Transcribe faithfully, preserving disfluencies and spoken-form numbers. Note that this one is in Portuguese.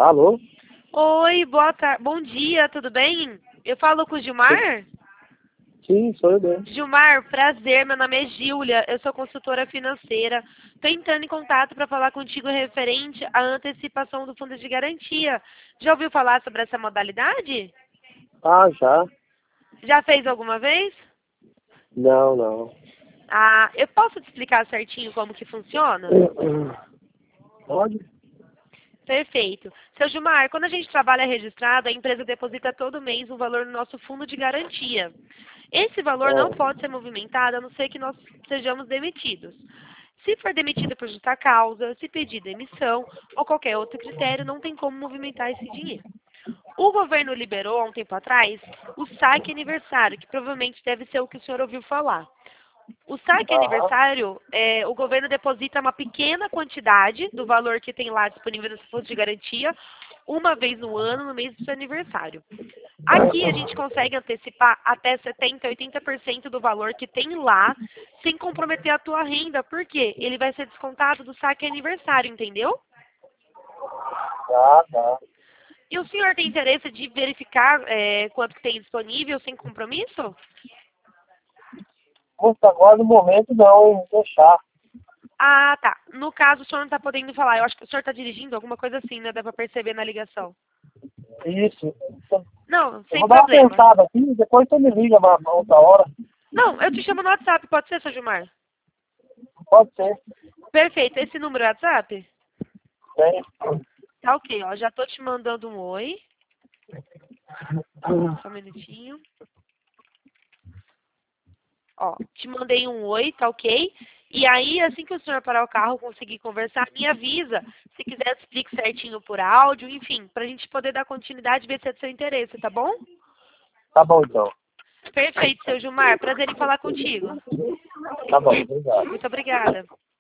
Alô? Oi, boa tarde. Bom dia, tudo bem? Eu falo com o Gilmar? Sim, sou eu mesmo. Gilmar, prazer, meu nome é Gíulia, eu sou consultora financeira. Estou entrando em contato para falar contigo referente à antecipação do fundo de garantia. Já ouviu falar sobre essa modalidade? Ah, já? Já fez alguma vez? Não, não. Ah, eu posso te explicar certinho como que funciona? Pode? Perfeito. Seu Gilmar, quando a gente trabalha registrado, a empresa deposita todo mês um valor no nosso fundo de garantia. Esse valor não Ah, pode ser movimentado a não ser que nós sejamos demitidos. Se for demitido por justa causa, se pedir demissão ou qualquer outro critério, não tem como movimentar esse dinheiro. O governo liberou há um tempo atrás o saque aniversário, que provavelmente deve ser o que o senhor ouviu falar. O saque aham. aniversário, é, o governo deposita uma pequena quantidade do valor que tem lá disponível no fundo de garantia, uma vez no ano, no mês do seu aniversário. Aqui a gente consegue antecipar até setenta, oitenta por cento do valor que tem lá, sem comprometer a tua renda, porque ele vai ser descontado do saque aniversário, entendeu? Tá, tá. E o senhor tem interesse de verificar é, quanto que tem disponível sem compromisso? Muito agora no momento não, hein? Deixar. Ah, tá. No caso, o senhor não está podendo falar. Eu acho que o senhor está dirigindo, alguma coisa assim, né? Dá para perceber na ligação. Isso. Não, Eu sem vou dar uma problema. pensada aqui, depois você me liga uma, uma outra hora. Não, eu te chamo no WhatsApp, pode ser, seu Gilmar? Pode ser. Perfeito. Esse número é WhatsApp? Tem. Tá ok, ó. Já tô te mandando um oi. Só um minutinho. Ó, te mandei um oi, tá ok? E aí, assim que o senhor parar o carro, conseguir conversar, me avisa. Se quiser, eu explico certinho por áudio, enfim, pra gente poder dar continuidade e ver se é do seu interesse, tá bom? Tá bom então. Perfeito, seu Gilmar. Prazer em falar contigo. Tá bom, obrigado. Muito obrigada.